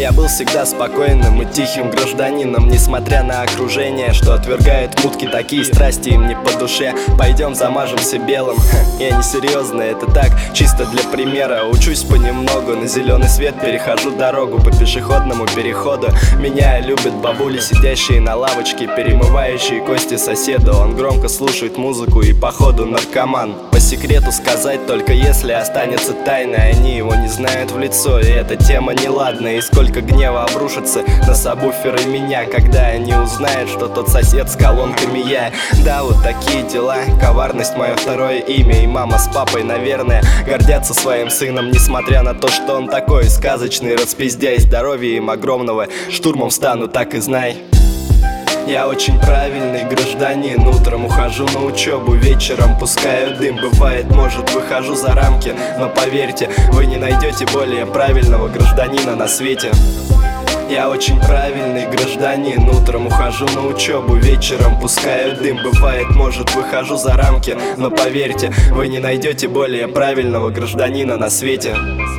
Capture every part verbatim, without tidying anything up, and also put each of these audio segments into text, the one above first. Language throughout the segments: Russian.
Я был всегда спокойным и тихим гражданином, несмотря на окружение, что отвергает мутки, такие страсти им не по душе. Пойдем замажемся белым. Ха, я не серьезно, это так, чисто для примера. Учусь понемногу, на зеленый свет перехожу дорогу по пешеходному переходу. Меня любят бабули, сидящие на лавочке, перемывающие кости соседу. Он громко слушает музыку и походу наркоман. По секрету сказать, только если останется тайной, они его не знают в лицо, и эта тема неладная. И сколько гнева обрушится на сабвуфер и меня, когда они узнают, что тот сосед с колонками я. Да, вот такие дела, коварность мое второе имя. И мама с папой, наверное, гордятся своим сыном, несмотря на то, что он такой сказочный распиздяй. Здоровья им огромного, штурмом встану, так и знай. Я очень правильный гражданин, утром ухожу на учебу, вечером пускаю дым. Бывает, может, выхожу за рамки, но поверьте, вы не найдете более правильного гражданина на свете. Я очень правильный гражданин, утром ухожу на учебу, вечером пускаю дым. Бывает, может, выхожу за рамки, но поверьте, вы не найдете более правильного гражданина на свете.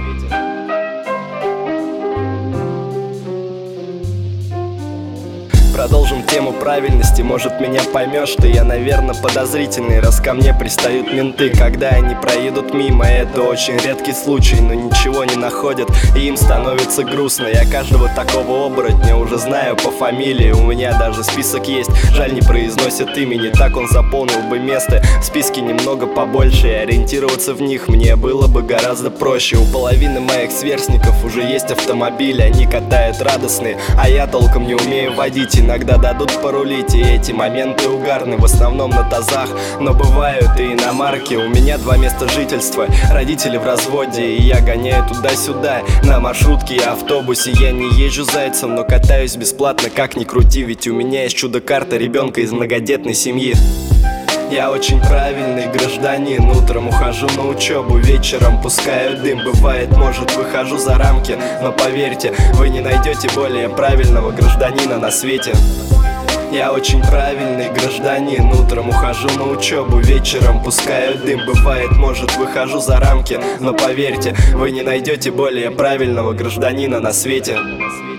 Продолжим тему правильности, может, меня поймешь, что я, наверное, подозрительный, раз ко мне пристают менты. Когда они проедут мимо, это очень редкий случай, но ничего не находят, и им становится грустно. Я каждого такого оборотня уже знаю по фамилии, у меня даже список есть, жаль, не произносят имени, так он заполнил бы место. В списке немного побольше, и ориентироваться в них мне было бы гораздо проще. У половины моих сверстников уже есть автомобиль, они катают радостные, а я толком не умею водить. Иногда дадут порулить, и эти моменты угарны, в основном на тазах, но бывают и иномарки. У меня два места жительства, родители в разводе, и я гоняю туда-сюда на маршрутке и автобусе. Я не езжу зайцем, но катаюсь бесплатно, как ни крути, ведь у меня есть чудо-карта ребенка из многодетной семьи. Я очень правильный гражданин, утром ухожу на учебу, вечером пускаю дым. Бывает, может, выхожу за рамки, но поверьте, вы не найдете более правильного гражданина на свете. Я очень правильный гражданин, утром ухожу на учебу, вечером пускаю дым. Бывает, может, выхожу за рамки, но поверьте, вы не найдете более правильного гражданина на свете.